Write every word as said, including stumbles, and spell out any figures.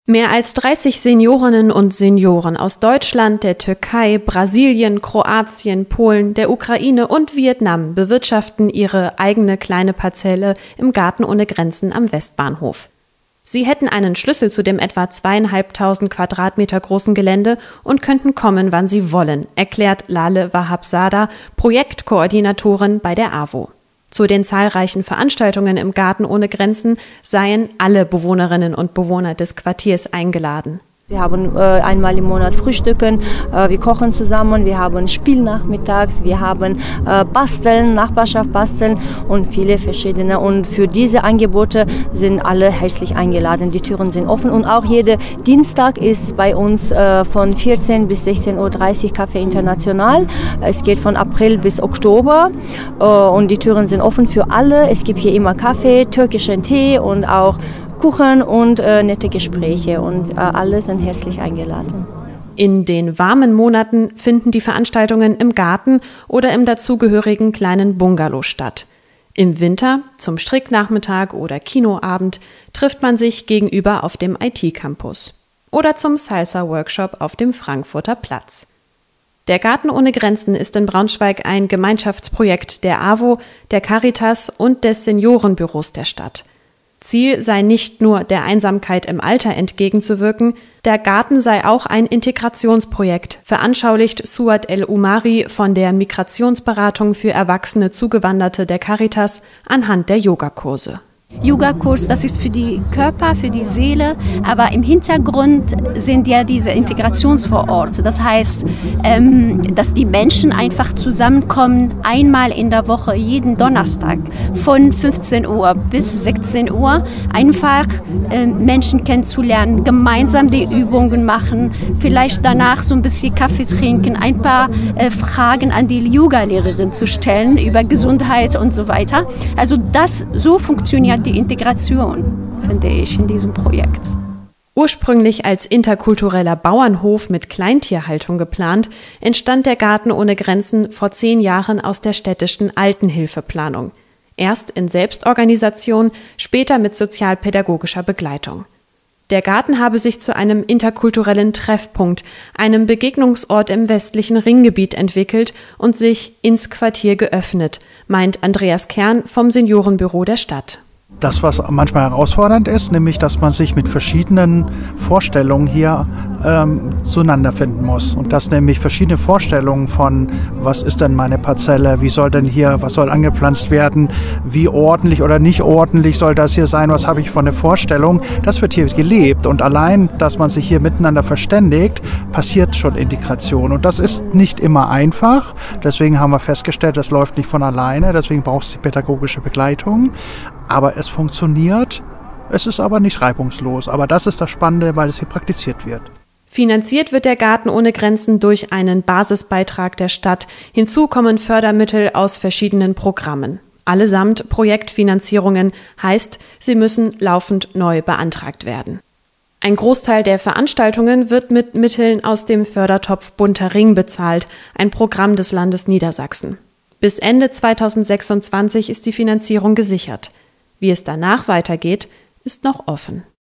Mehr als dreißig Seniorinnen und Senioren aus Deutschland, der Türkei, Brasilien, Kroatien, Polen, der Ukraine und Vietnam bewirtschaften ihre eigene kleine Parzelle im Garten ohne Grenzen am Westbahnhof. Sie hätten einen Schlüssel zu dem etwa zweieinhalbtausend Quadratmeter großen Gelände und könnten kommen, wann sie wollen, erklärt Lale Wahabzadeh, Projektkoordinatorin bei der A W O. Zu den zahlreichen Veranstaltungen im Garten ohne Grenzen seien alle Bewohnerinnen und Bewohner des Quartiers eingeladen. Wir haben äh, einmal im Monat Frühstücken, äh, wir kochen zusammen, wir haben Spielnachmittags, wir haben äh, Basteln, Nachbarschaft basteln und viele verschiedene. Und für diese Angebote sind alle herzlich eingeladen. Die Türen sind offen und auch jeden Dienstag ist bei uns äh, von vierzehn bis sechzehn Uhr dreißig Café International. Es geht von April bis Oktober äh, und die Türen sind offen für alle. Es gibt hier immer Kaffee, türkischen Tee und auch Kuchen und äh, nette Gespräche und äh, alle sind herzlich eingeladen. In den warmen Monaten finden die Veranstaltungen im Garten oder im dazugehörigen kleinen Bungalow statt. Im Winter, zum Stricknachmittag oder Kinoabend, trifft man sich gegenüber auf dem I T-Campus oder zum Salsa-Workshop auf dem Frankfurter Platz. Der Garten ohne Grenzen ist in Braunschweig ein Gemeinschaftsprojekt der A W O, der Caritas und des Seniorenbüros der Stadt. Ziel sei nicht nur, der Einsamkeit im Alter entgegenzuwirken, der Garten sei auch ein Integrationsprojekt, veranschaulicht Suad El-Umari von der Migrationsberatung für erwachsene Zugewanderte der Caritas anhand der Yogakurse. Yogakurs, das ist für die Körper, für die Seele, aber im Hintergrund sind ja diese Integrations vor Ort. Das heißt, ähm, dass die Menschen einfach zusammenkommen, einmal in der Woche, jeden Donnerstag von fünfzehn Uhr bis sechzehn Uhr, einfach äh, Menschen kennenzulernen, gemeinsam die Übungen machen, vielleicht danach so ein bisschen Kaffee trinken, ein paar äh, Fragen an die Yoga-Lehrerin zu stellen über Gesundheit und so weiter. Also das, so funktioniert die Integration, finde ich, in diesem Projekt. Ursprünglich als interkultureller Bauernhof mit Kleintierhaltung geplant, entstand der Garten ohne Grenzen vor zehn Jahren aus der städtischen Altenhilfeplanung. Erst in Selbstorganisation, später mit sozialpädagogischer Begleitung. Der Garten habe sich zu einem interkulturellen Treffpunkt, einem Begegnungsort im westlichen Ringgebiet entwickelt und sich ins Quartier geöffnet, meint Andreas Kern vom Seniorenbüro der Stadt. Das, was manchmal herausfordernd ist, nämlich, dass man sich mit verschiedenen Vorstellungen hier ähm, zueinander finden muss. Und dass nämlich verschiedene Vorstellungen von, was ist denn meine Parzelle, wie soll denn hier, was soll angepflanzt werden, wie ordentlich oder nicht ordentlich soll das hier sein, was habe ich für eine Vorstellung, das wird hier gelebt. Und allein, dass man sich hier miteinander verständigt, passiert schon Integration. Und das ist nicht immer einfach. Deswegen haben wir festgestellt, das läuft nicht von alleine, deswegen braucht es die pädagogische Begleitung. Aber es funktioniert, es ist aber nicht reibungslos. Aber das ist das Spannende, weil es hier praktiziert wird. Finanziert wird der Garten ohne Grenzen durch einen Basisbeitrag der Stadt. Hinzu kommen Fördermittel aus verschiedenen Programmen. Allesamt Projektfinanzierungen, heißt, sie müssen laufend neu beantragt werden. Ein Großteil der Veranstaltungen wird mit Mitteln aus dem Fördertopf Bunter Ring bezahlt, ein Programm des Landes Niedersachsen. Bis Ende zweitausendsechsundzwanzig ist die Finanzierung gesichert. Wie es danach weitergeht, ist noch offen.